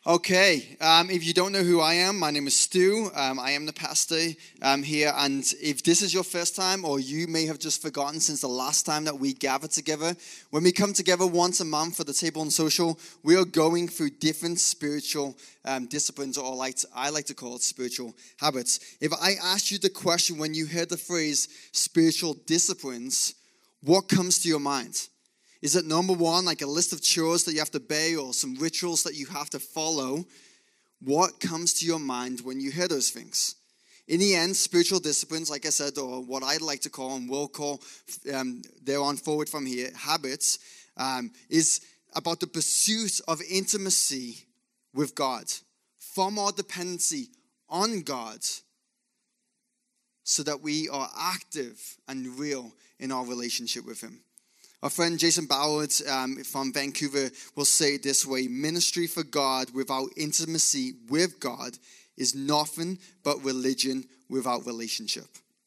Okay, if you don't know who I am, my name is Stu. I am the pastor here, and if this is your first time, or you may have just forgotten since the last time that we gathered together, when we come together once a month for the Table and Social, we are going through different spiritual disciplines, or I like to call it spiritual habits. If I asked you the question when you heard the phrase spiritual disciplines, what comes to your mind? Is it number one, like a list of chores that you have to obey or some rituals that you have to follow? What comes to your mind when you hear those things? In the end, spiritual disciplines, like I said, or what I'd like to call and will call thereon forward from here, habits, is about the pursuit of intimacy with God, from our dependency on God, so that we are active and real in our relationship with Him. Our friend Jason Ballard from Vancouver will say it this way: ministry for God without intimacy with God is nothing but religion without relationship.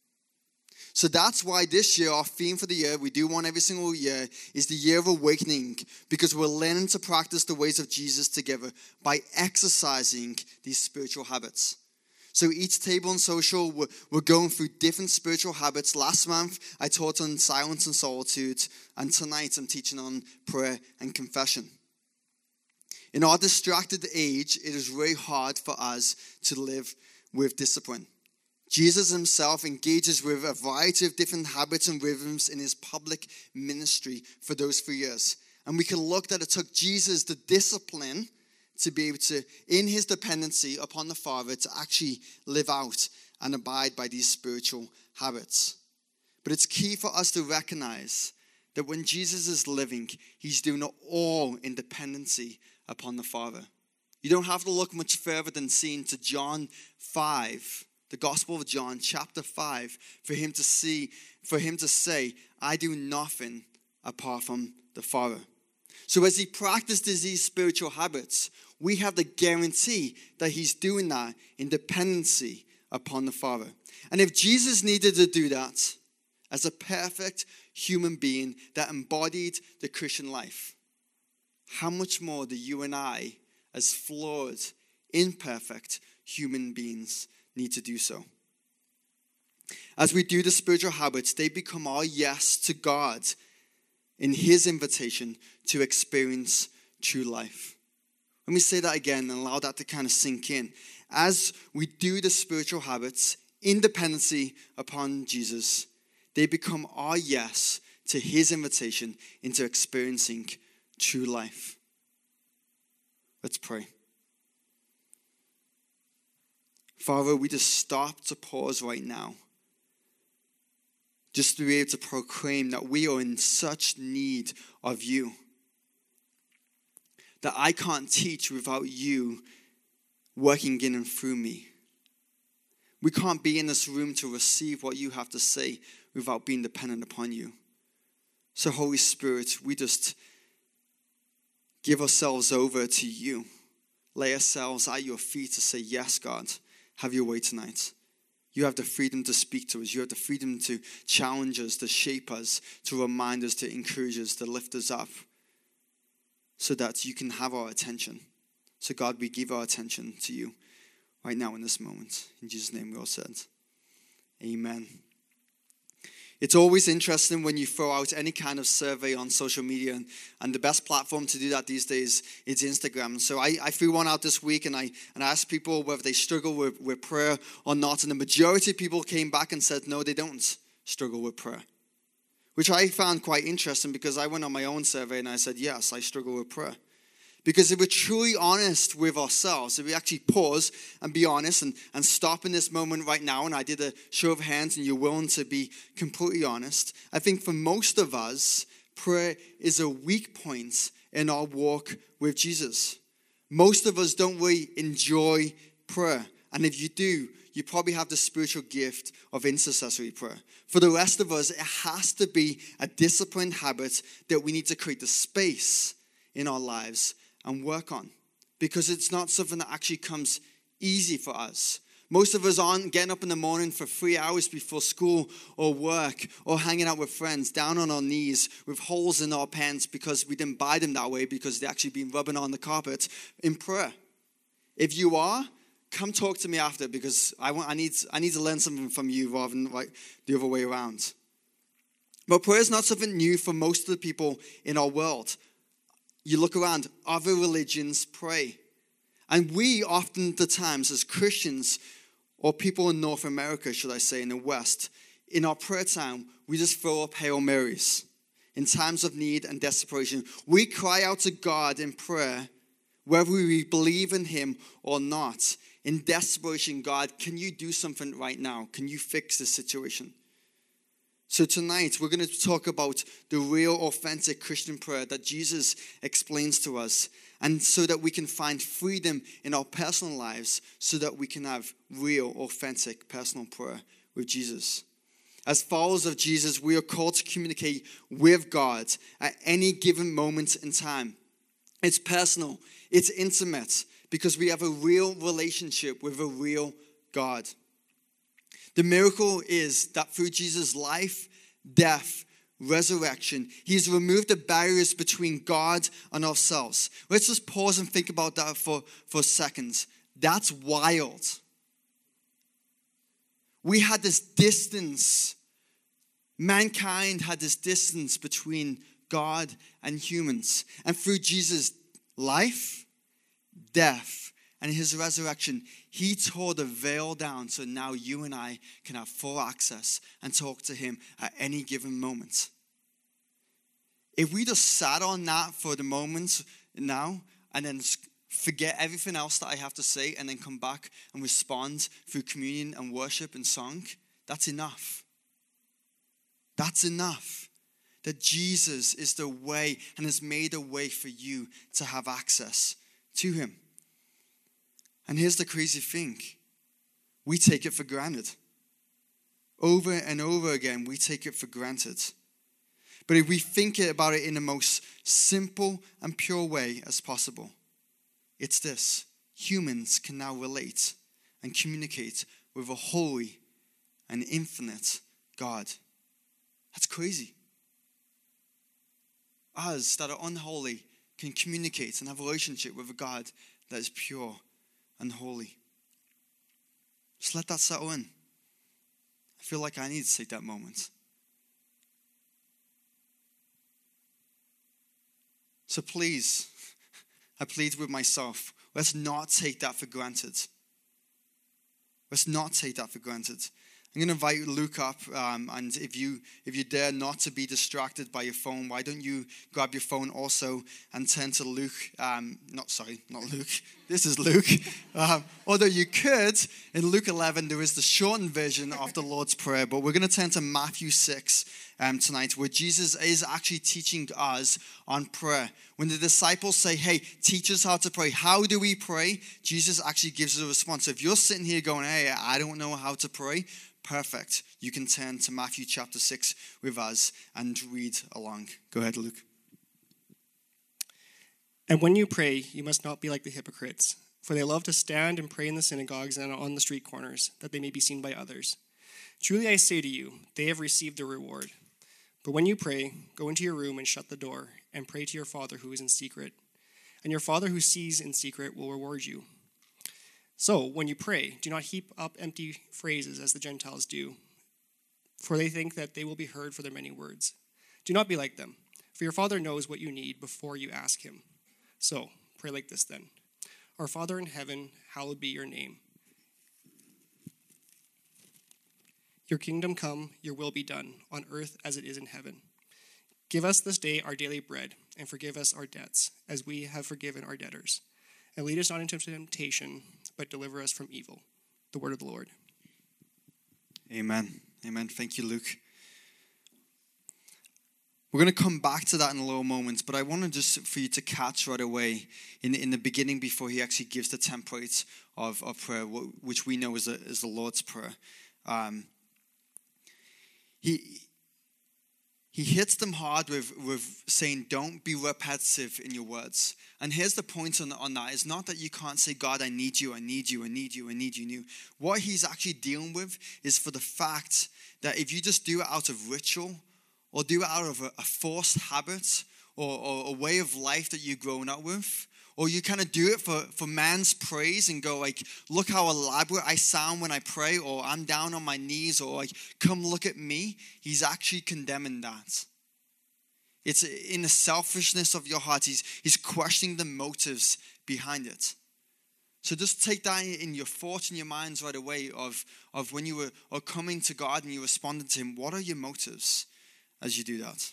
So that's why this year, our theme for the year, we do one every single year, is the year of awakening, because we're learning to practice the ways of Jesus together by exercising these spiritual habits. So each Table and Social, we're going through different spiritual habits. Last month, I taught on silence and solitude. And tonight, I'm teaching on prayer and confession. In our distracted age, it is really hard for us to live with discipline. Jesus himself engages with a variety of different habits and rhythms in his public ministry for those 3 years. And we can look that it took Jesus the discipline to be able to, in his dependency upon the Father, to actually live out and abide by these spiritual habits. But it's key for us to recognize that when Jesus is living, he's doing it all in dependency upon the Father. You don't have to look much further than seeing to John 5, the Gospel of John, chapter 5, for him to say, I do nothing apart from the Father. So as he practices these spiritual habits, we have the guarantee that he's doing that in dependency upon the Father. And if Jesus needed to do that as a perfect human being that embodied the Christian life, how much more do you and I, as flawed, imperfect human beings, need to do so? As we do the spiritual habits, they become our yes to God in his invitation to experience true life. Let me say that again and allow that to kind of sink in. As we do the spiritual habits in dependency upon Jesus, they become our yes to his invitation into experiencing true life. Let's pray. Father, we just stop to pause right now, just to be able to proclaim that we are in such need of you, that I can't teach without you working in and through me. We can't be in this room to receive what you have to say without being dependent upon you. So Holy Spirit, we just give ourselves over to you. Lay ourselves at your feet to say, yes, God, have your way tonight. You have the freedom to speak to us. You have the freedom to challenge us, to shape us, to remind us, to encourage us, to lift us up, so that you can have our attention. So God, we give our attention to you right now in this moment. In Jesus' name we all said, amen. It's always interesting when you throw out any kind of survey on social media, and the best platform to do that these days is Instagram. So I threw one out this week, and I asked people whether they struggle with prayer or not, and the majority of people came back and said no, they don't struggle with prayer, which I found quite interesting, because I went on my own survey and I said, yes, I struggle with prayer. Because if we're truly honest with ourselves, if we actually pause and be honest and stop in this moment right now, and I did a show of hands and you're willing to be completely honest, I think for most of us, prayer is a weak point in our walk with Jesus. Most of us don't really enjoy prayer. And if you do, you probably have the spiritual gift of intercessory prayer. For the rest of us, it has to be a disciplined habit that we need to create the space in our lives and work on, because it's not something that actually comes easy for us. Most of us aren't getting up in the morning for 3 hours before school or work or hanging out with friends down on our knees with holes in our pants because we didn't buy them that way, because they actually been rubbing on the carpet in prayer. If you are, come talk to me after, because I need to learn something from you rather than the other way around. But prayer is not something new for most of the people in our world. You look around, other religions pray. And we often the times as Christians, or people in North America, should I say, in the West, in our prayer time, we just throw up Hail Marys. In times of need and desperation, we cry out to God in prayer, whether we believe in him or not. In desperation, God, can you do something right now? Can you fix this situation? So tonight, we're going to talk about the real, authentic Christian prayer that Jesus explains to us, and so that we can find freedom in our personal lives, so that we can have real, authentic, personal prayer with Jesus. As followers of Jesus, we are called to communicate with God at any given moment in time. It's personal, it's intimate, because we have a real relationship with a real God. The miracle is that through Jesus' life, death, resurrection, he's removed the barriers between God and ourselves. Let's just pause and think about that for a second. That's wild. We had this distance. Mankind had this distance between God and humans. And through Jesus' life, death, and his resurrection, he tore the veil down, so now you and I can have full access and talk to him at any given moment. If we just sat on that for the moment now and then forget everything else that I have to say and then come back and respond through communion and worship and song, that's enough. That's enough. That Jesus is the way and has made a way for you to have access to him. And here's the crazy thing. We take it for granted. Over and over again, we take it for granted. But if we think about it in the most simple and pure way as possible, it's this. Humans can now relate and communicate with a holy and infinite God. That's crazy. Us that are unholy can communicate and have a relationship with a God that is pure and holy. Just let that settle in. I feel like I need to take that moment. So please, I plead with myself, let's not take that for granted. Let's not take that for granted. I'm going to invite Luke up, and if you dare not to be distracted by your phone, why don't you grab your phone also and turn to Luke, not Luke, this is Luke. Although you could, in Luke 11, there is the shortened version of the Lord's Prayer, but we're going to turn to Matthew 6 tonight, where Jesus is actually teaching us on prayer. When the disciples say, hey, teach us how to pray, how do we pray? Jesus actually gives us a response. So if you're sitting here going, hey, I don't know how to pray, perfect. You can turn to Matthew chapter 6 with us and read along. Go ahead, Luke. And when you pray, you must not be like the hypocrites, for they love to stand and pray in the synagogues and on the street corners, that they may be seen by others. Truly I say to you, they have received their reward. But when you pray, go into your room and shut the door, and pray to your Father who is in secret. And your Father who sees in secret will reward you. So, when you pray, do not heap up empty phrases as the Gentiles do, for they think that they will be heard for their many words. Do not be like them, for your Father knows what you need before you ask him. So, pray like this then. Our Father in heaven, hallowed be your name. Your kingdom come, your will be done, on earth as it is in heaven. Give us this day our daily bread, and forgive us our debts, as we have forgiven our debtors. And lead us not into temptation, but deliver us from evil. The word of the Lord. Amen. Amen. Thank you, Luke. We're going to come back to that in a little moment, but I wanted just for you to catch right away in the beginning before he actually gives the template of prayer, which we know is the Lord's Prayer. He hits them hard with saying, don't be repetitive in your words. And here's the point on that. It's not that you can't say, God, I need you, I need you, I need you, I need you. What he's actually dealing with is for the fact that if you just do it out of ritual or do it out of a forced habit or a way of life that you've grown up with, Or you kind of do it for man's praise and go like, look how elaborate I sound when I pray, or I'm down on my knees, or like, come look at me. He's actually condemning that. It's in the selfishness of your heart. He's questioning the motives behind it. So just take that in your thoughts and your minds right away of when you are coming to God and you responded to him. What are your motives as you do that?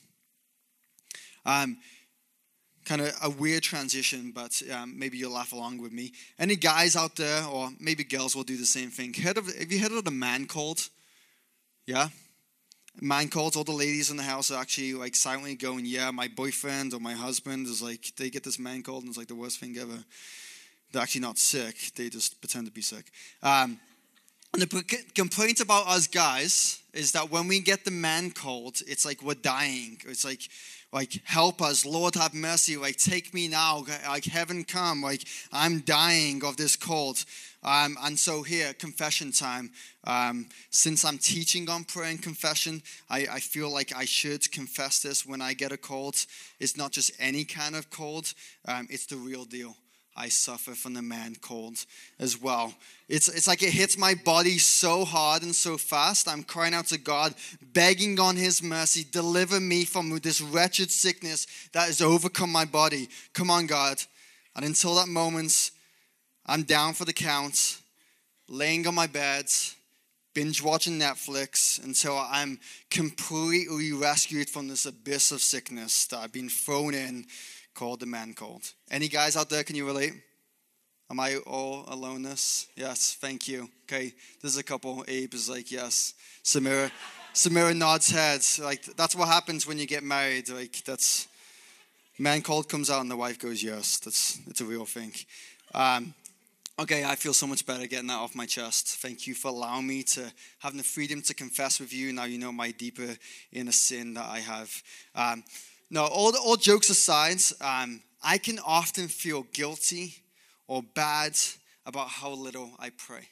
Kind of a weird transition, but maybe you'll laugh along with me. Any guys out there, or maybe girls will do the same thing. Have you heard of the man cold? Yeah? Man colds. All the ladies in the house are actually like silently going, yeah, my boyfriend or my husband is like, they get this man cold and it's like the worst thing ever. They're actually not sick. They just pretend to be sick. And the complaint about us guys is that when we get the man cold, it's like we're dying. It's like help us, Lord have mercy, like take me now, like heaven come, like I'm dying of this cold. And so here, confession time. Since I'm teaching on prayer and confession, I feel like I should confess this when I get a cold. It's not just any kind of cold, it's the real deal. I suffer from the man cold as well. It's like it hits my body so hard and so fast. I'm crying out to God, begging on his mercy, deliver me from this wretched sickness that has overcome my body. Come on, God. And until that moment, I'm down for the count, laying on my bed, binge watching Netflix until I'm completely rescued from this abyss of sickness that I've been thrown in, called the man cold. Any guys out there, can you relate? Am I all aloneness? Yes, thank you. Okay, there's a couple. Abe is like, yes. Samira nods heads. Like, that's what happens when you get married. Like, that's, man cold comes out and the wife goes, yes. It's a real thing. Okay, I feel so much better getting that off my chest. Thank you for allowing me to have the freedom to confess with you. Now you know my deeper inner sin that I have. No, all jokes aside, I can often feel guilty or bad about how little I pray.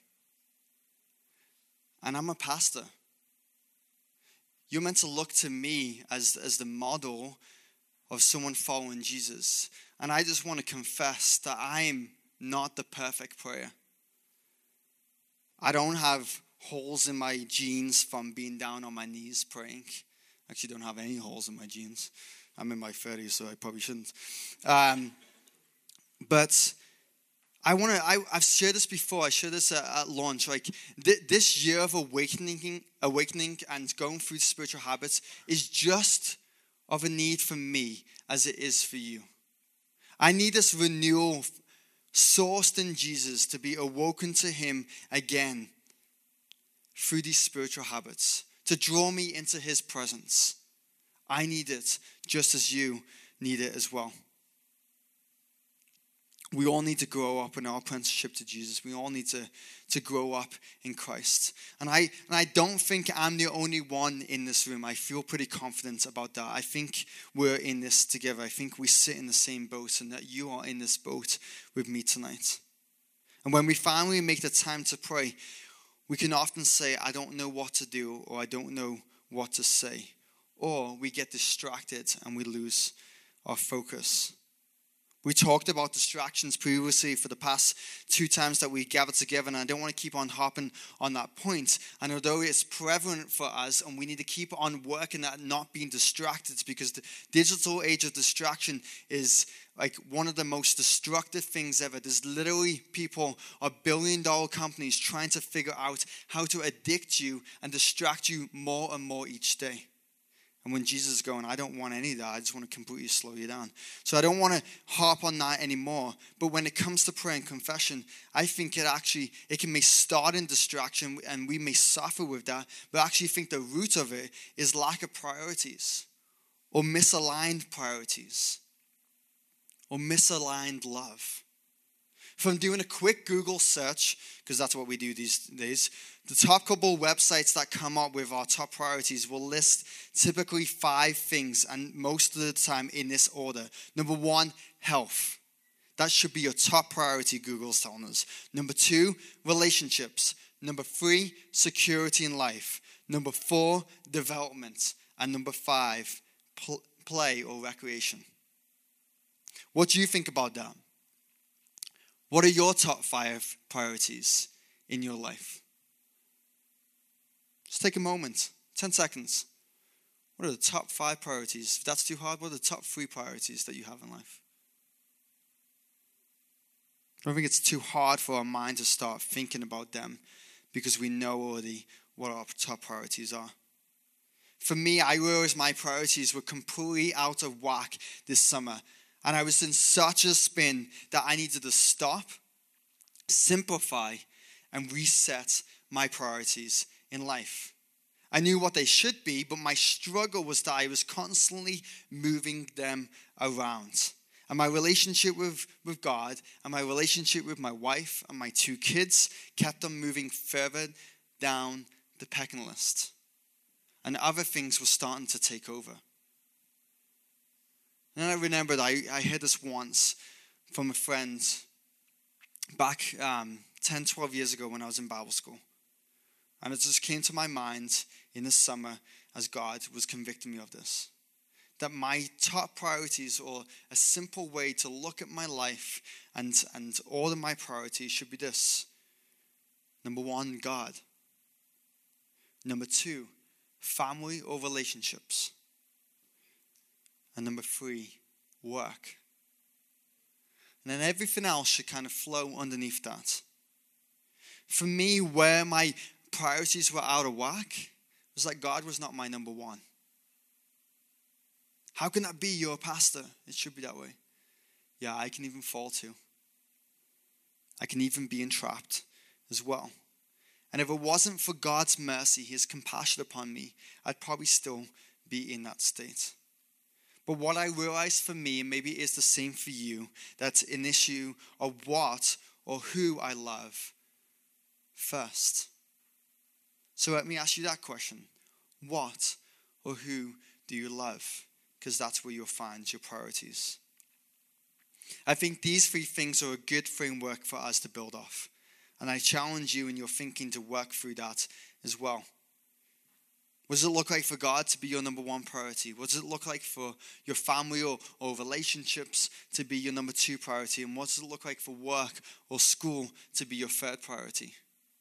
And I'm a pastor. You're meant to look to me as the model of someone following Jesus. And I just want to confess that I'm not the perfect prayer. I don't have holes in my jeans from being down on my knees praying. I actually don't have any holes in my jeans. I'm in my 30s, so I probably shouldn't. But I've shared this before. I shared this at launch. Like this year of awakening and going through spiritual habits is just of a need for me as it is for you. I need this renewal sourced in Jesus to be awoken to him again through these spiritual habits, to draw me into his presence. I need it just as you need it as well. We all need to grow up in our apprenticeship to Jesus. We all need to grow up in Christ. And I don't think I'm the only one in this room. I feel pretty confident about that. I think we're in this together. I think we sit in the same boat and that you are in this boat with me tonight. And when we finally make the time to pray, we can often say, I don't know what to do, or I don't know what to say. Or we get distracted and we lose our focus. We talked about distractions previously for the past 2 times that we gathered together, and I don't want to keep on hopping on that point. And although it's prevalent for us, and we need to keep on working at not being distracted, because the digital age of distraction is like one of the most destructive things ever. There's literally people, billion-dollar companies trying to figure out how to addict you and distract you more and more each day. And when Jesus is going, I don't want any of that. I just want to completely slow you down. So I don't want to harp on that anymore. But when it comes to prayer and confession, I think it may start in distraction and we may suffer with that. But I actually think the root of it is lack of priorities, or misaligned priorities, or misaligned love. From doing a quick Google search, because that's what we do these days, the top couple websites that come up with our top priorities will list typically 5 things, and most of the time in this order. Number 1, health. That should be your top priority, Google's telling us. Number 2, relationships. Number 3, security in life. Number 4, development. And number 5, play or recreation. What do you think about that? What are your top 5 priorities in your life? Just take a moment, 10 seconds. What are the top 5 priorities? If that's too hard, what are the top 3 priorities that you have in life? I don't think it's too hard for our mind to start thinking about them because we know already what our top priorities are. For me, I realized my priorities were completely out of whack this summer. And I was in such a spin that I needed to stop, simplify, and reset my priorities in life. I knew what they should be, but my struggle was that I was constantly moving them around. And my relationship with God and my relationship with my wife and my 2 kids kept on moving further down the pecking list. And other things were starting to take over. And I remembered I heard this once from a friend back 10, 12 years ago when I was in Bible school. And it just came to my mind in the summer as God was convicting me of this. That my top priorities, or a simple way to look at my life and all of my priorities, should be this. Number 1, God. Number 2, family or relationships. And number 3, work. And then everything else should kind of flow underneath that. For me, where my priorities were out of whack was that God was not my number 1. How can that be? You're a pastor. It should be that way. Yeah, I can even fall too. I can even be entrapped as well. And if it wasn't for God's mercy, his compassion upon me, I'd probably still be in that state. But what I realized for me, and maybe it's the same for you, that's an issue of what or who I love first. So let me ask you that question. What or who do you love? Because that's where you'll find your priorities. I think these 3 things are a good framework for us to build off. And I challenge you in your thinking to work through that as well. What does it look like for God to be your number 1 priority? What does it look like for your family or relationships to be your number 2 priority? And what does it look like for work or school to be your 3rd priority?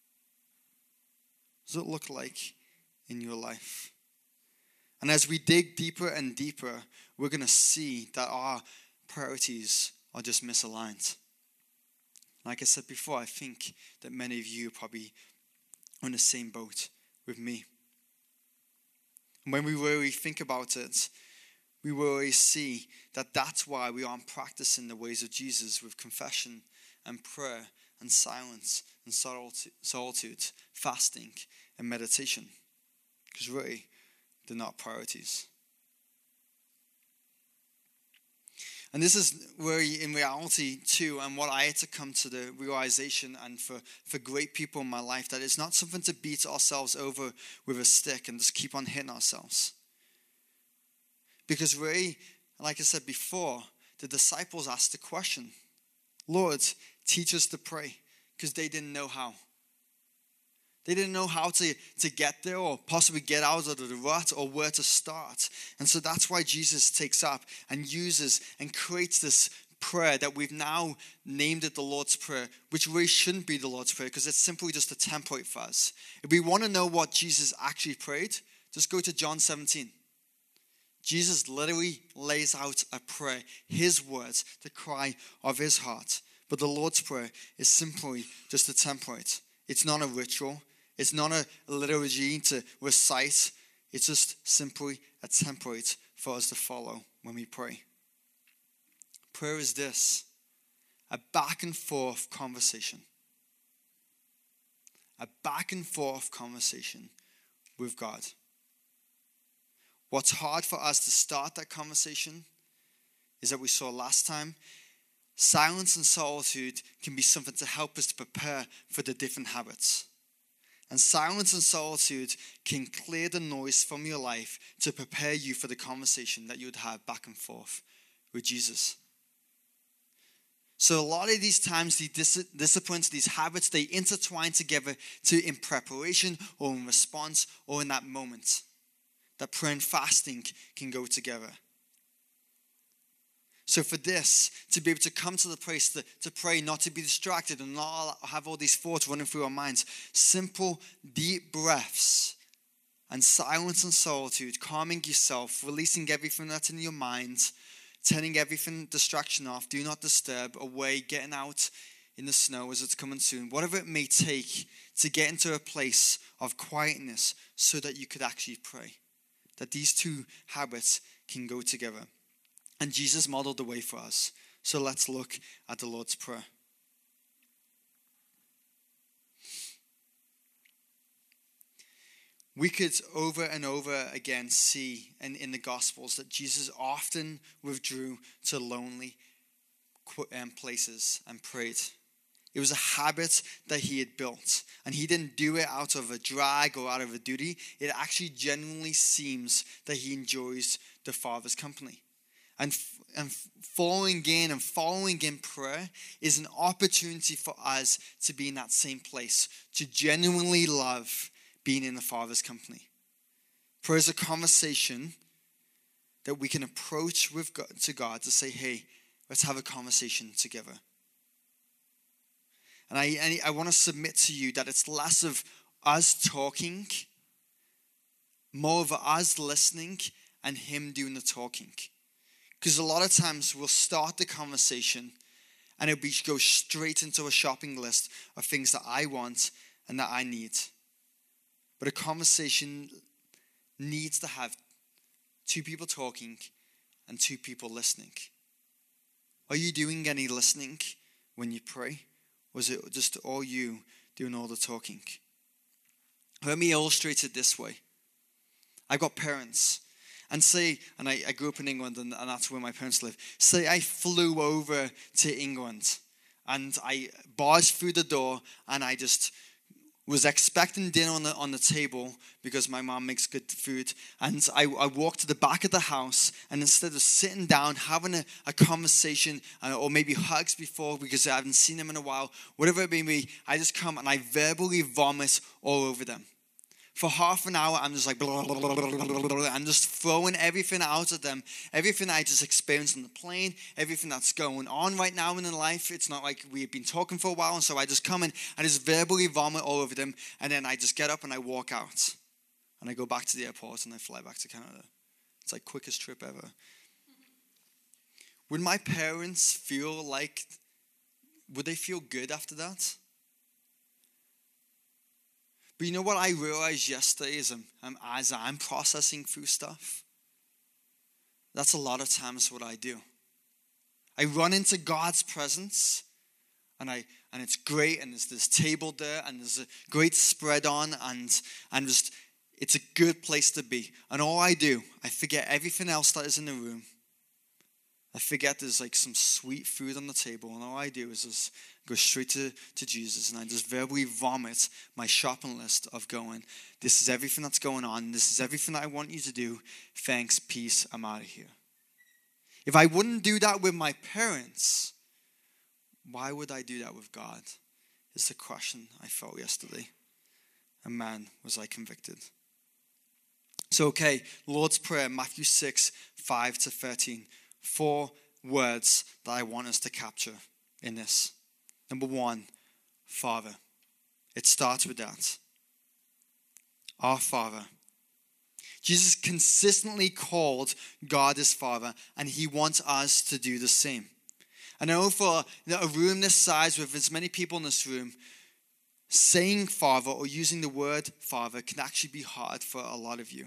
What does it look like in your life? And as we dig deeper and deeper, we're going to see that our priorities are just misaligned. Like I said before, I think that many of you are probably on the same boat with me. And when we really think about it, we will really see that that's why we aren't practicing the ways of Jesus with confession and prayer and silence and solitude, fasting and meditation. Because really, they're not priorities. And this is really, in reality, too, and what I had to come to the realization, and for great people in my life, that it's not something to beat ourselves over with a stick and just keep on hitting ourselves. Because really, like I said before, the disciples asked the question, Lord, teach us to pray, because they didn't know how. They didn't know how to get there or possibly get out of the rut or where to start. And so that's why Jesus takes up and uses and creates this prayer that we've now named it the Lord's Prayer, which really shouldn't be the Lord's Prayer because it's simply just a template for us. If we want to know what Jesus actually prayed, just go to John 17. Jesus literally lays out a prayer, his words, the cry of his heart. But the Lord's Prayer is simply just a template. It's not a ritual. It's not a liturgy to recite. It's just simply a template for us to follow when we pray. Prayer is this: a back and forth conversation. A back and forth conversation with God. What's hard for us to start that conversation is that we saw last time, silence and solitude can be something to help us to prepare for the different habits. And silence and solitude can clear the noise from your life to prepare you for the conversation that you would have back and forth with Jesus. So a lot of these times, these disciplines, these habits, they intertwine together in preparation or in response or in that moment. That prayer and fasting can go together. So for this, to be able to come to the place to pray, not to be distracted and not have all these thoughts running through our minds, simple, deep breaths and silence and solitude, calming yourself, releasing everything that's in your mind, turning everything distraction off, do not disturb, away, getting out in the snow as it's coming soon, whatever it may take to get into a place of quietness so that you could actually pray. That these two habits can go together. And Jesus modeled the way for us. So let's look at the Lord's Prayer. We could over and over again see in the Gospels that Jesus often withdrew to lonely places and prayed. It was a habit that he had built. And he didn't do it out of a drag or out of a duty. It actually genuinely seems that he enjoys the Father's company. And following in prayer is an opportunity for us to be in that same place, to genuinely love being in the Father's company. Prayer is a conversation that we can approach to God to say, hey, let's have a conversation together. And I want to submit to you that it's less of us talking, more of us listening and him doing the talking. Because a lot of times we'll start the conversation and it'll go straight into a shopping list of things that I want and that I need. But a conversation needs to have two people talking and two people listening. Are you doing any listening when you pray? Or is it just all you doing all the talking? Let me illustrate it this way. I've got parents. And I grew up in England and that's where my parents live. Say I flew over to England and I barged through the door and I just was expecting dinner on the table because my mom makes good food. And I walked to the back of the house and instead of sitting down, having a conversation or maybe hugs before because I haven't seen them in a while, whatever it may be, I just come and I verbally vomit all over them. For half an hour, I'm just like, blah, blah, blah, blah, blah, blah. I'm just throwing everything out at them. Everything I just experienced on the plane, everything that's going on right now in their life. It's not like we've been talking for a while, and so I just come in and just verbally vomit all over them, and then I just get up and I walk out. And I go back to the airport and I fly back to Canada. It's like quickest trip ever. Would my parents would they feel good after that? But you know what I realized yesterday as I'm processing through stuff? That's a lot of times what I do. I run into God's presence and it's great and there's this table there and there's a great spread on and just it's a good place to be. And all I do, I forget everything else that is in the room. I forget there's like some sweet food on the table and all I do is just go straight to Jesus and I just verbally vomit my shopping list of going, this is everything that's going on. This is everything that I want you to do. Thanks, peace, I'm out of here. If I wouldn't do that with my parents, why would I do that with God? Is the question I felt yesterday. And man, was I convicted. So okay, Lord's Prayer, Matthew 6, 5-13. 4 words that I want us to capture in this. Number 1, Father. It starts with that. Our Father. Jesus consistently called God his Father, and he wants us to do the same. I know for a room this size with as many people in this room, saying Father or using the word Father can actually be hard for a lot of you.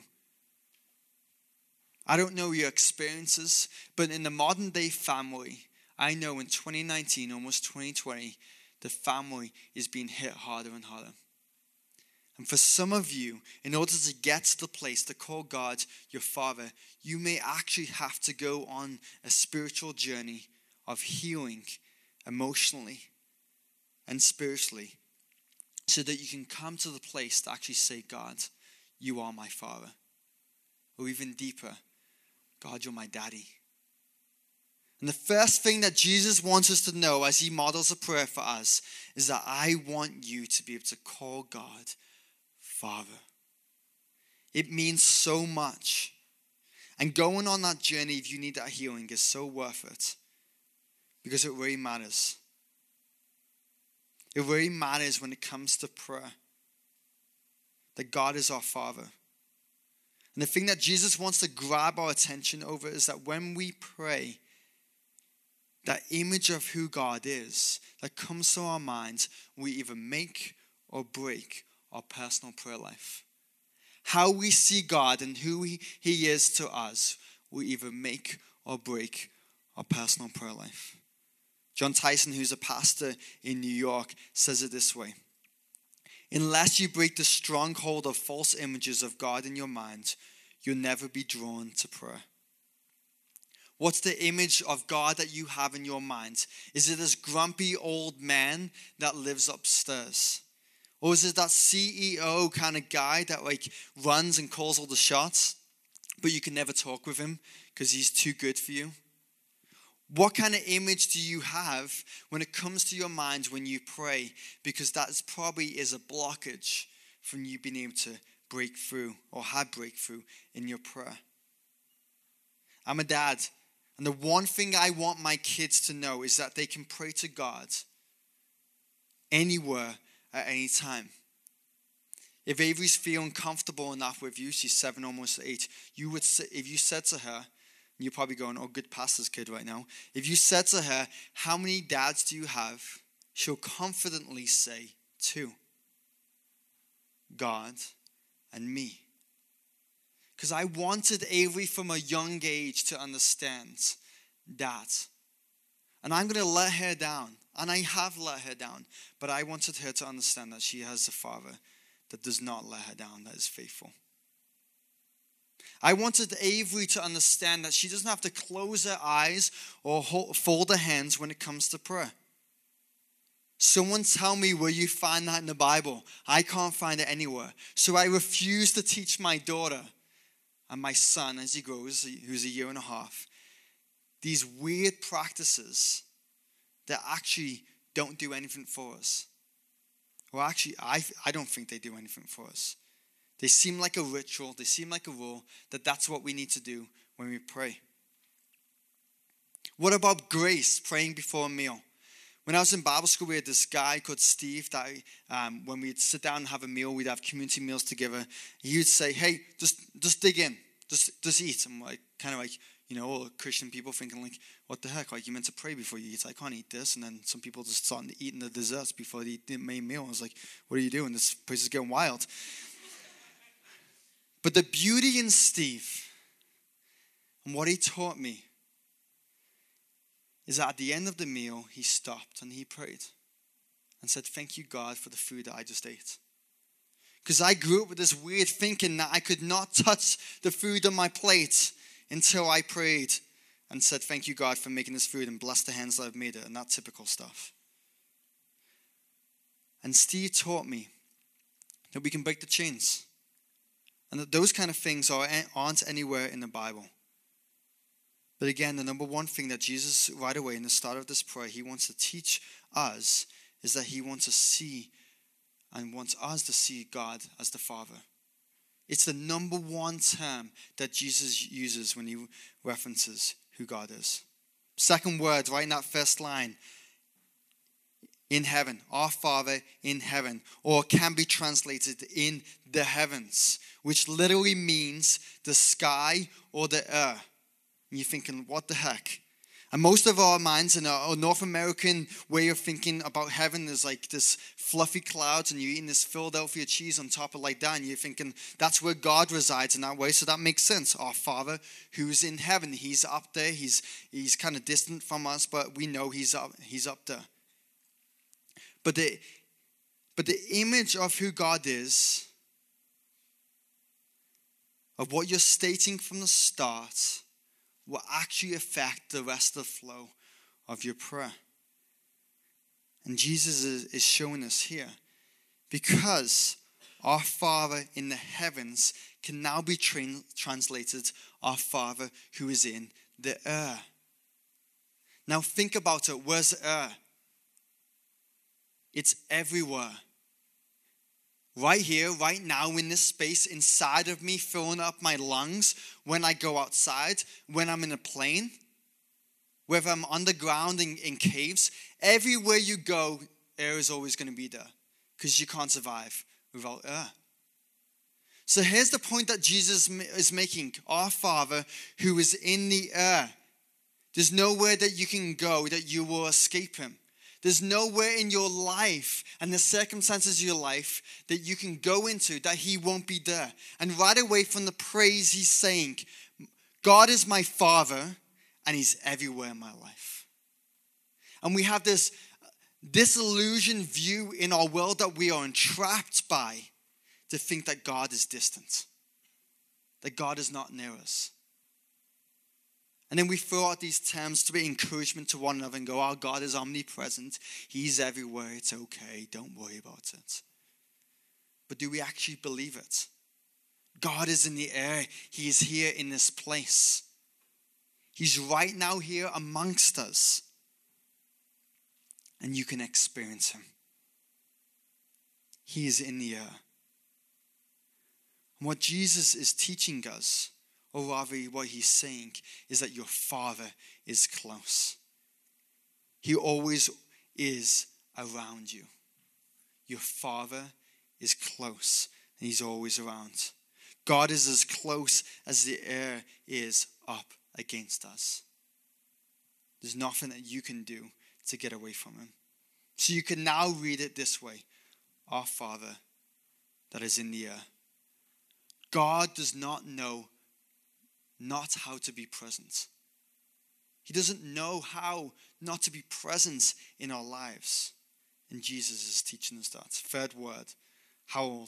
I don't know your experiences, but in the modern day family, I know in 2019, almost 2020, the family is being hit harder and harder. And for some of you, in order to get to the place to call God your Father, you may actually have to go on a spiritual journey of healing emotionally and spiritually so that you can come to the place to actually say, God, you are my Father. Or even deeper, God, you're my daddy. And the first thing that Jesus wants us to know as he models a prayer for us is that I want you to be able to call God Father. It means so much. And going on that journey, if you need that healing, is so worth it. Because it really matters. It really matters when it comes to prayer. That God is our Father. And the thing that Jesus wants to grab our attention over is that when we pray, that image of who God is that comes to our minds, we either make or break our personal prayer life. How we see God and who He is to us, we either make or break our personal prayer life. John Tyson, who's a pastor in New York, says it this way: unless you break the stronghold of false images of God in your mind, you'll never be drawn to prayer. What's the image of God that you have in your mind? Is it this grumpy old man that lives upstairs? Or is it that CEO kind of guy that runs and calls all the shots, but you can never talk with him because he's too good for you? What kind of image do you have when it comes to your mind when you pray? Because that probably is a blockage from you being able to break through or have breakthrough in your prayer. I'm a dad, and the one thing I want my kids to know is that they can pray to God anywhere at any time. If Avery's feeling comfortable enough with you, she's 7, almost 8, if you said to her, and you're probably going, oh, good pastor's kid right now. If you said to her, how many dads do you have? She'll confidently say 2. God and me. Because I wanted Avery from a young age to understand that. And I'm going to let her down. And I have let her down. But I wanted her to understand that she has a Father that does not let her down, that is faithful. I wanted Avery to understand that she doesn't have to close her eyes or fold her hands when it comes to prayer. Someone tell me where you find that in the Bible. I can't find it anywhere. So I refuse to teach my daughter and my son as he grows, who's 1.5 years, these weird practices that actually don't do anything for us. Well, actually, I don't think they do anything for us. They seem like a ritual. They seem like a rule that's what we need to do when we pray. What about grace, praying before a meal? When I was in Bible school, we had this guy called Steve that when we'd sit down and have a meal, we'd have community meals together. He would say, hey, just dig in. Just eat. I'm kind of all Christian people thinking what the heck? You're meant to pray before you eat. I can't eat this. And then some people just starting eating the desserts before they eat the main meal. I was like, what are you doing? This place is getting wild. But the beauty in Steve and what he taught me is that at the end of the meal, he stopped and he prayed and said, thank you, God, for the food that I just ate. Because I grew up with this weird thinking that I could not touch the food on my plate until I prayed and said, thank you, God, for making this food and bless the hands that have made it and that typical stuff. And Steve taught me that we can break the chains and that those kind of things aren't anywhere in the Bible. But again, the number one thing that Jesus, right away in the start of this prayer, he wants to teach us is that he wants to see and wants us to see God as the Father. It's the number one term that Jesus uses when he references who God is. Second word, right in that first line, in heaven, our Father in heaven, or can be translated in the heavens, which literally means the sky or the air. And you're thinking, what the heck? And most of our minds in our North American way of thinking about heaven is this fluffy clouds and you're eating this Philadelphia cheese on top of that, and you're thinking that's where God resides in that way. So that makes sense. Our Father who's in heaven, he's up there. He's kind of distant from us, but we know he's up there. But the image of who God is, of what you're stating from the start, will actually affect the rest of the flow of your prayer. And Jesus is showing us here. Because our Father in the heavens can now be translated our Father who is in the air. Now think about it. Where's the air? It's everywhere. right here, right now in this space inside of me, filling up my lungs when I go outside, when I'm in a plane, whether I'm underground in caves, everywhere you go, air is always going to be there because you can't survive without air. So here's the point that Jesus is making. Our Father who is in the air. There's nowhere that you can go that you will escape him. There's nowhere in your life and the circumstances of your life that you can go into that he won't be there. And right away from the praise, he's saying, God is my Father and he's everywhere in my life. And we have this disillusioned view in our world that we are entrapped by to think that God is distant, that God is not near us. And then we throw out these terms to be encouragement to one another and go, oh, God is omnipresent. He's everywhere. It's okay. Don't worry about it. But do we actually believe it? God is in the air. He is here in this place. He's right now here amongst us. And you can experience him. He is in the air. And what Jesus is teaching us, or rather what he's saying, is that your Father is close. He always is around you. Your Father is close and he's always around. God is as close as the air is up against us. There's nothing that you can do to get away from him. So you can now read it this way. Our Father that is in the air. God does not know not how to be present. He doesn't know how not to be present in our lives. And Jesus is teaching us that. Third word, how old?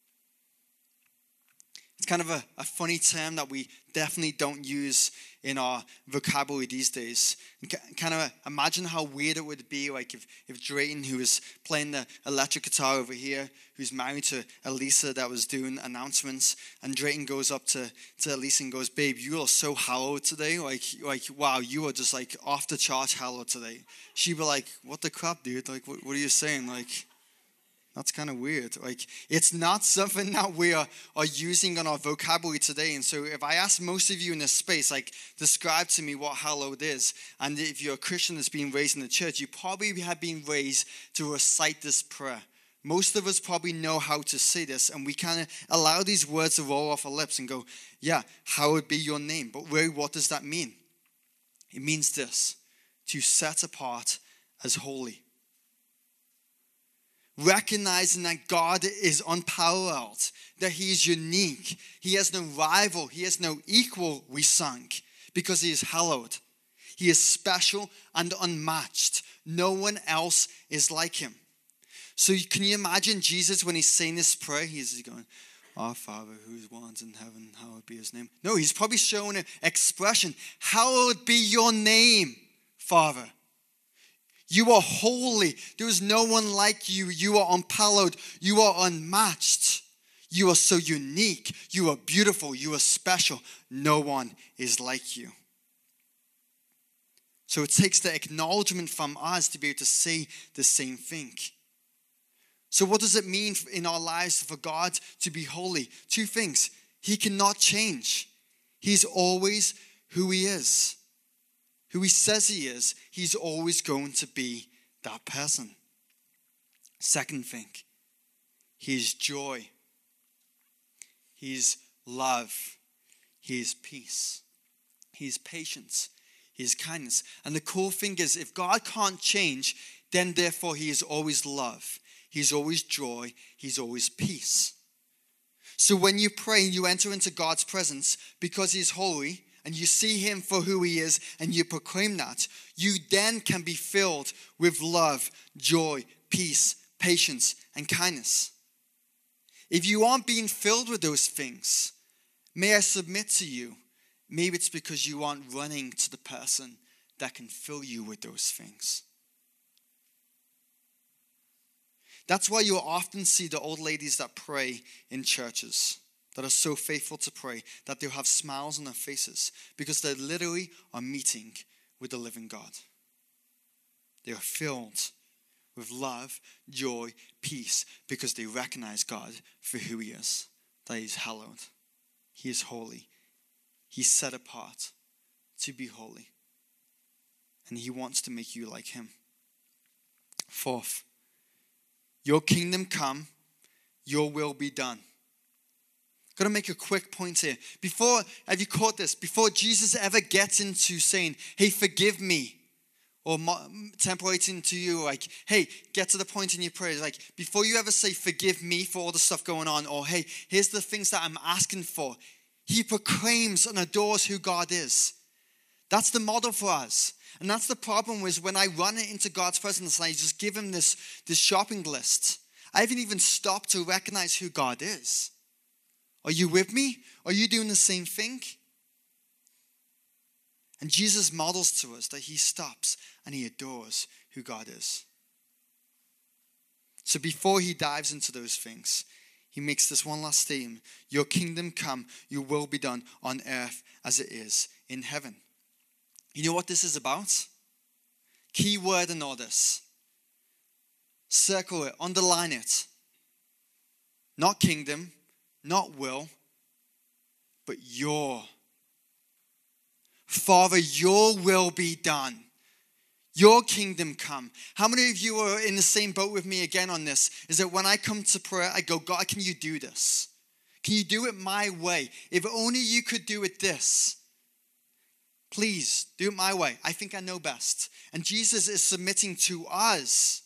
It's kind of a funny term that we definitely don't use in our vocabulary these days. And kind of imagine how weird it would be like if Drayton, who was playing the electric guitar over here, who's married to Elisa that was doing announcements, and Drayton goes up to Elisa and goes, babe, you are so hallowed today. Like wow, you are just like off the charts hallowed today. She'd be like, what the crap, dude? Like, what are you saying? Like, that's kind of weird. Like, it's not something that we are using on our vocabulary today. And so if I ask most of you in this space, like, describe to me what hallowed is. And if you're a Christian that's been raised in the church, you probably have been raised to recite this prayer. Most of us probably know how to say this. And we kind of allow these words to roll off our lips and go, yeah, hallowed be your name. But really, what does that mean? It means this: to set apart as holy. Recognizing that God is unparalleled, that he is unique. He has no rival. He has no equal, we sung, because he is hallowed. He is special and unmatched. No one else is like him. So can you imagine Jesus when he's saying this prayer? He's going, our Father who is one in heaven, hallowed be his name. No, he's probably showing an expression. Hallowed be your name, Father. You are holy. There is no one like you. You are unparalleled. You are unmatched. You are so unique. You are beautiful. You are special. No one is like you. So it takes the acknowledgement from us to be able to say the same thing. So what does it mean in our lives for God to be holy? Two things. He cannot change. He's always who he is. Who he says he is, he's always going to be that person. Second thing, he is joy. He is love. He is peace. He is patience. He is kindness. And the cool thing is, if God can't change, then therefore he is always love. He's always joy. He's always peace. So when you pray and you enter into God's presence, because he's holy, and you see him for who he is, and you proclaim that, you then can be filled with love, joy, peace, patience, and kindness. If you aren't being filled with those things, may I submit to you, maybe it's because you aren't running to the person that can fill you with those things. That's why you'll often see the old ladies that pray in churches, that are so faithful to pray, that they'll have smiles on their faces because they literally are meeting with the living God. They are filled with love, joy, peace, because they recognize God for who he is, that he's hallowed. He is holy. He's set apart to be holy. And he wants to make you like him. Fourth, your kingdom come, your will be done. Got to make a quick point here. Have you caught this? Before Jesus ever gets into saying, hey, forgive me, or temporating to you, like, hey, get to the point in your prayers. Like, before you ever say, forgive me for all the stuff going on, or hey, here's the things that I'm asking for, he proclaims and adores who God is. That's the model for us. And that's the problem is when I run into God's presence and I just give him this shopping list, I haven't even stopped to recognize who God is. Are you with me? Are you doing the same thing? And Jesus models to us that he stops and he adores who God is. So before he dives into those things, he makes this one last statement. Your kingdom come, your will be done on earth as it is in heaven. You know what this is about? Key word in all this. Circle it, underline it. Not kingdom, not will, but your. Father, your will be done. Your kingdom come. How many of you are in the same boat with me again on this? Is that when I come to prayer, I go, God, can you do this? Can you do it my way? If only you could do it this. Please, do it my way. I think I know best. And Jesus is submitting to us.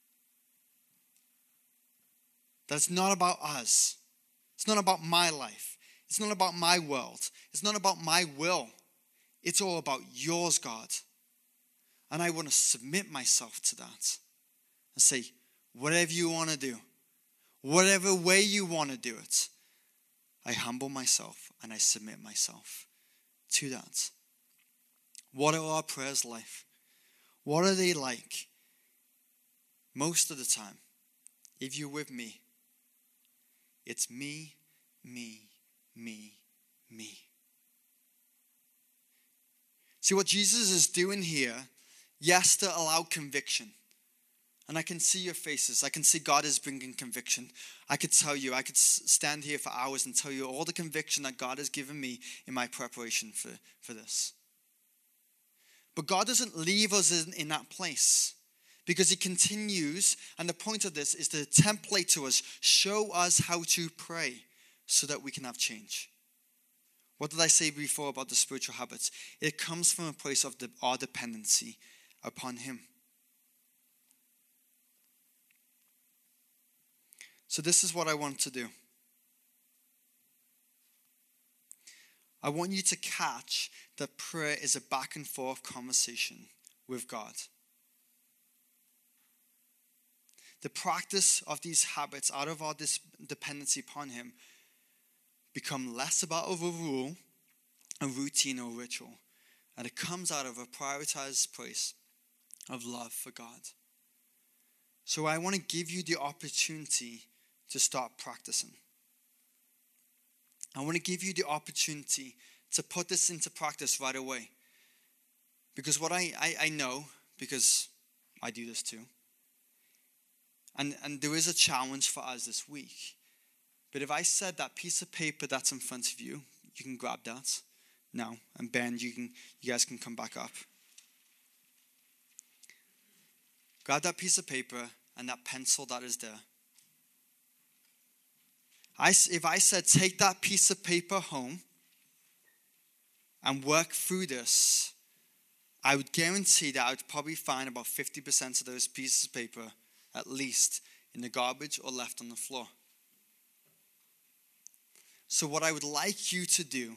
That's not about us. It's not about my life. It's not about my world. It's not about my will. It's all about yours, God. And I want to submit myself to that and say, whatever you want to do, whatever way you want to do it, I humble myself and I submit myself to that. What are our prayers like? What are they like? Most of the time, if you're with me, it's me, me, me, me. See what Jesus is doing here, yes, to allow conviction. And I can see your faces. I can see God is bringing conviction. I could tell you, I could stand here for hours and tell you all the conviction that God has given me in my preparation for this. But God doesn't leave us in that place because he continues, and the point of this is to template to us, show us how to pray so that we can have change. What did I say before about the spiritual habits? It comes from a place of our dependency upon him. So this is what I want to do. I want you to catch that prayer is a back and forth conversation with God. The practice of these habits out of our dependency upon him become less about of a rule, a routine or ritual. And it comes out of a prioritized place of love for God. So I want to give you the opportunity to start practicing. I want to give you the opportunity to put this into practice right away. Because what I know, because I do this too, and there is a challenge for us this week. But if I said that piece of paper that's in front of you, you can grab that now. And Ben, you guys can come back up. Grab that piece of paper and that pencil that is there. If I said, take that piece of paper home and work through this, I would guarantee that I would probably find about 50% of those pieces of paper, at least, in the garbage or left on the floor. So what I would like you to do,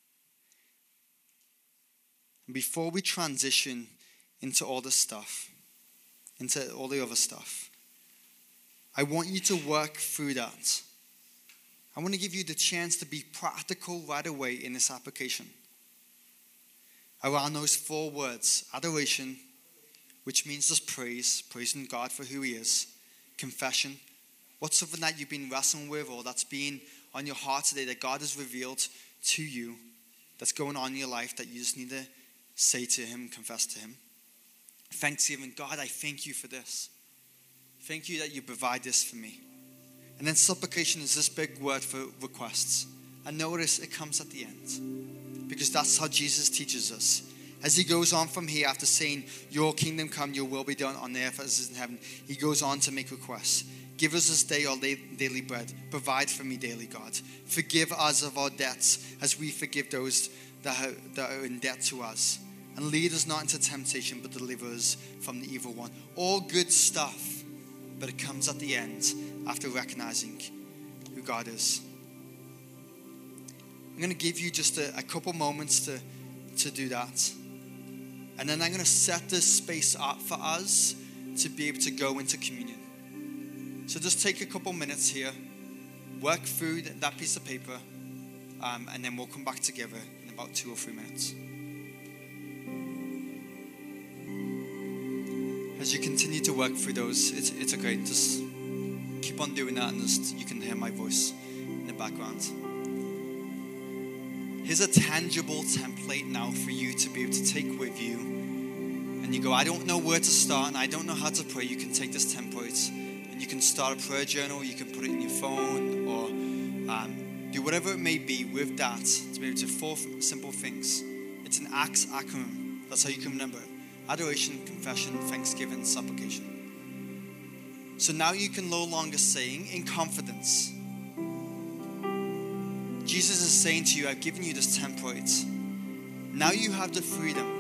before we transition into all this stuff, into all the other stuff, I want you to work through that. I want to give you the chance to be practical right away in this application. Around those 4 words: adoration, which means just praising God for who he is. Confession, what's something that you've been wrestling with or that's been on your heart today that God has revealed to you that's going on in your life that you just need to say to him, confess to him. Thanksgiving, God, I thank you for this. Thank you that you provide this for me. And then supplication is this big word for requests. And notice it comes at the end, because that's how Jesus teaches us. As he goes on from here, after saying, your kingdom come, your will be done on earth as it is in heaven, he goes on to make requests. Give us this day our daily bread. Provide for me daily, God. Forgive us of our debts as we forgive those that are in debt to us. And lead us not into temptation, but deliver us from the evil one. All good stuff, but it comes at the end after recognizing who God is. I'm going to give you just a couple moments to do that. And then I'm going to set this space up for us to be able to go into communion. So just take a couple minutes here, work through that piece of paper, and then we'll come back together in about 2 or 3 minutes. As you continue to work through those, it's okay. Just keep on doing that, and just you can hear my voice in the background. Here's a tangible template now for you to be able to take with you. And you go, I don't know where to start and I don't know how to pray. You can take this template and you can start a prayer journal. You can put it in your phone or do whatever it may be with that to be able to 4 simple things. It's an ACTS acronym. That's how you can remember it. Adoration, confession, thanksgiving, supplication. So now you can no longer saying in confidence. Jesus is saying to you, I've given you this template. Now you have the freedom.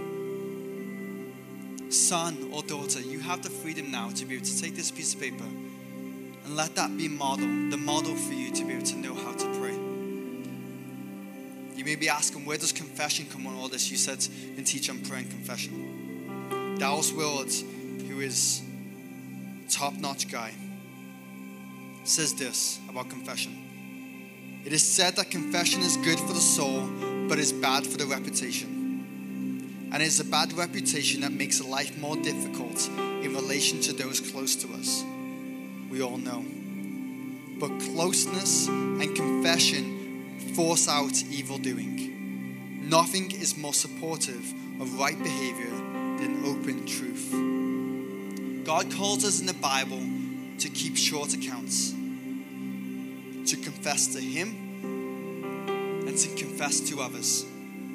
Son or daughter, you have the freedom now to be able to take this piece of paper and let that be the model for you to be able to know how to pray. You may be asking, where does confession come on all this? You said in Teach on Prayer and Confession. Dallas Willard, who is a top-notch guy, says this about confession. It is said that confession is good for the soul, but is bad for the reputation. And it is a bad reputation that makes life more difficult in relation to those close to us. We all know. But closeness and confession force out evil doing. Nothing is more supportive of right behavior than open truth. God calls us in the Bible to keep short accounts, to confess to Him, and to confess to others.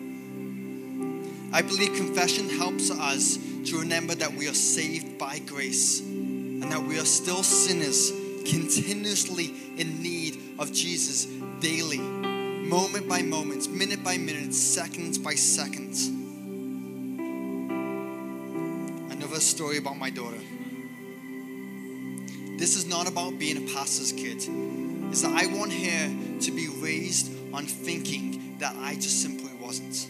I believe confession helps us to remember that we are saved by grace and that we are still sinners, continuously in need of Jesus daily, moment by moment, minute by minute, second by second. Another story about my daughter. This is not about being a pastor's kid. It's that I want her to be raised on thinking that I just simply wasn't.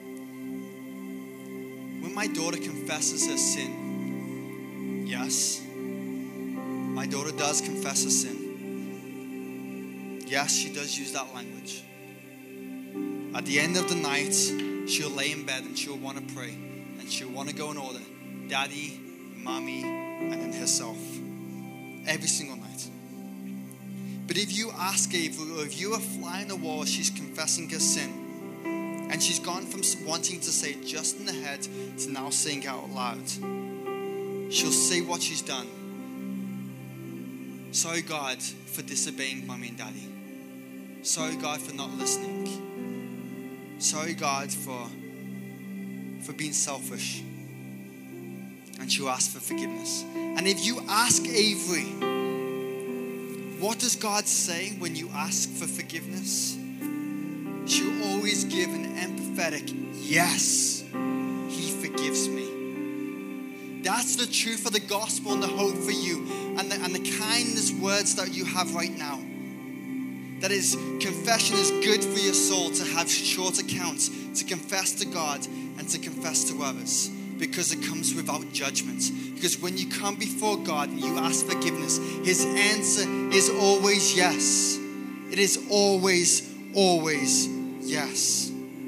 When my daughter confesses her sin, yes, my daughter does confess her sin. Yes, she does use that language. At the end of the night, she'll lay in bed and she'll want to pray. And she'll want to go in order. Daddy, Mommy, and then herself. Every single night. But if you ask Avery, or if you are flying the wall, she's confessing her sin. And she's gone from wanting to say it just in the head to now saying it out loud. She'll say what she's done. Sorry, God, for disobeying Mommy and Daddy. Sorry, God, for not listening. Sorry, God, for being selfish. And she'll ask for forgiveness. And if you ask Avery, what does God say when you ask for forgiveness? She'll always give an empathetic, yes, He forgives me. That's the truth of the gospel and the hope for you and the kindness words that you have right now. That is, confession is good for your soul to have short accounts, to confess to God and to confess to others. Because it comes without judgment. Because when you come before God and you ask forgiveness, His answer is always yes. It is always yes.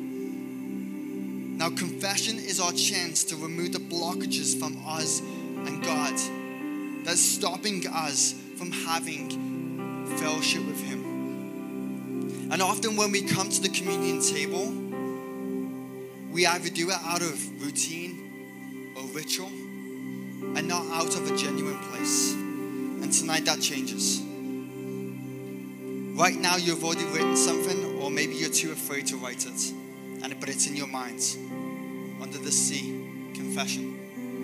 Now, confession is our chance to remove the blockages from us and God that's stopping us from having fellowship with Him. And often when we come to the communion table, we either do it out of routine or ritual and not out of a genuine place. tonight that changes. Right now you've already written something, or maybe you're too afraid to write it, but it's in your mind. Under the C, confession.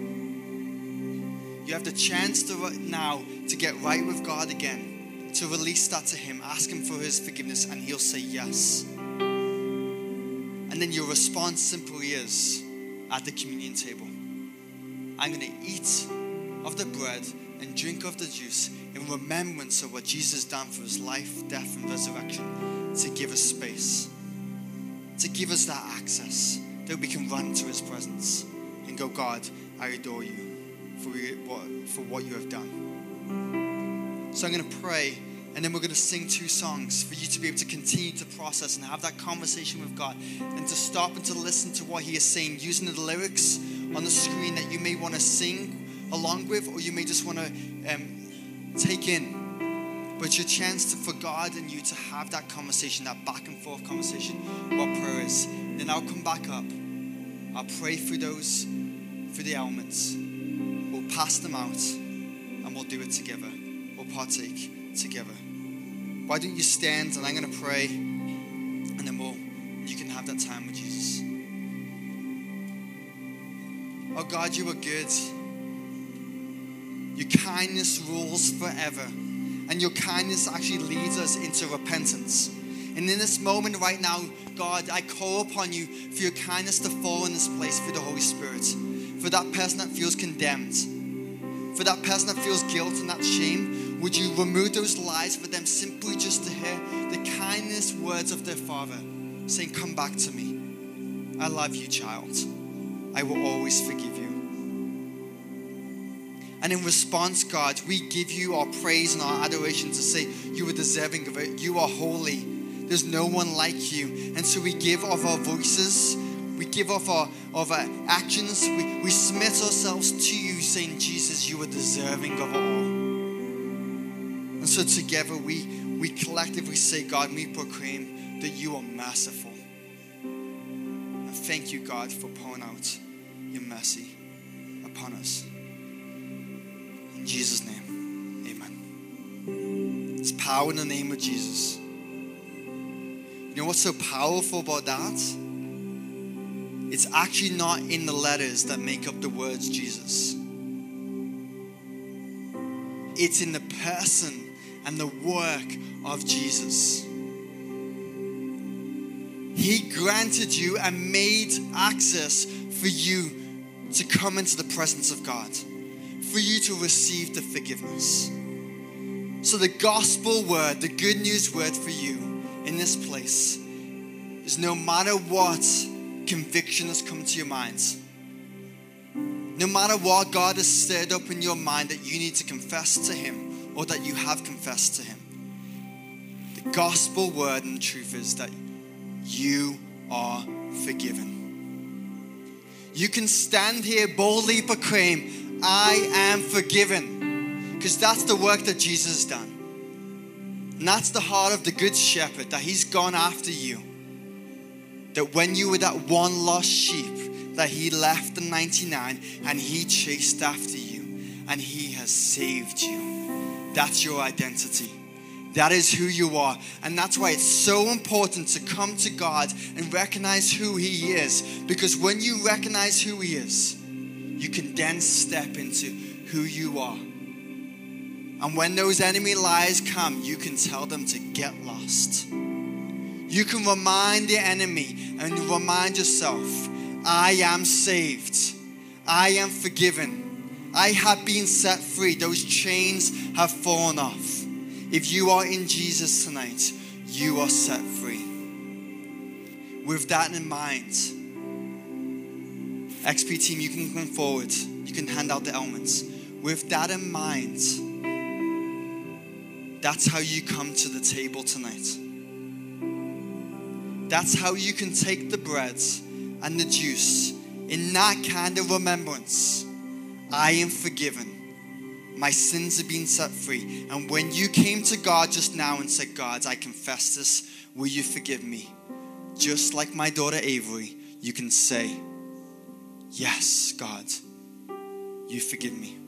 You have the chance now to get right with God again, to release that to Him, ask Him for His forgiveness, and He'll say yes. And then your response simply is, at the communion table, I'm going to eat of the bread and drink of the juice in remembrance of what Jesus done for His life, death, and resurrection, to give us space, to give us that access, that we can run to His presence and go, God, I adore you for what you have done. So I'm going to pray, and then we're going to sing 2 songs for you to be able to continue to process and have that conversation with God, and to stop and to listen to what He is saying, using the lyrics on the screen that you may want to sing along with, or you may just want to take in. But it's your chance for God and you to have that conversation, that back and forth conversation, what prayer is. Then I'll come back up. I'll pray through the elements. We'll pass them out, and we'll do it together. We'll partake together. Why don't you stand, and I'm going to pray, and then you can have that time with Jesus. Oh God, you are good. Your kindness rules forever. And your kindness actually leads us into repentance. And in this moment right now, God, I call upon you for your kindness to fall in this place through the Holy Spirit. For that person that feels condemned, for that person that feels guilt and that shame, would you remove those lies for them simply just to hear the kindness words of their Father saying, come back to me. I love you, child. I will always forgive you. And in response, God, we give you our praise and our adoration to say you are deserving of it. You are holy. There's no one like you. And so we give of our voices. We give of our actions. We submit ourselves to you, saying, Jesus, you are deserving of all. And so together we collectively say, God, we proclaim that you are merciful. And thank you, God, for pouring out your mercy upon us. In Jesus' name, amen. It's power in the name of Jesus. You know what's so powerful about that? It's actually not in the letters that make up the words Jesus. It's in the person and the work of Jesus. He granted you and made access for you to come into the presence of God, for you to receive the forgiveness. So the gospel word, the good news word for you in this place is, no matter what conviction has come to your mind, no matter what God has stirred up in your mind that you need to confess to Him, or that you have confessed to Him, the gospel word and the truth is that you are forgiven. You can stand here boldly proclaim, I am forgiven, because that's the work that Jesus has done. And that's the heart of the Good Shepherd, that He's gone after you. That when you were that one lost sheep, that He left the 99 and He chased after you and He has saved you. That's your identity. That is who you are. And that's why it's so important to come to God and recognize who He is. Because when you recognize who He is, you can then step into who you are. And when those enemy lies come, you can tell them to get lost. You can remind the enemy and remind yourself, I am saved. I am forgiven. I have been set free. Those chains have fallen off. If you are in Jesus tonight, you are set free. With that in mind, XP team, you can come forward. You can hand out the elements. With that in mind, that's how you come to the table tonight. That's how you can take the bread and the juice in that kind of remembrance. I am forgiven. My sins have been set free. And when you came to God just now and said, God, I confess this, will you forgive me? Just like my daughter Avery, you can say, yes, God, you forgive me.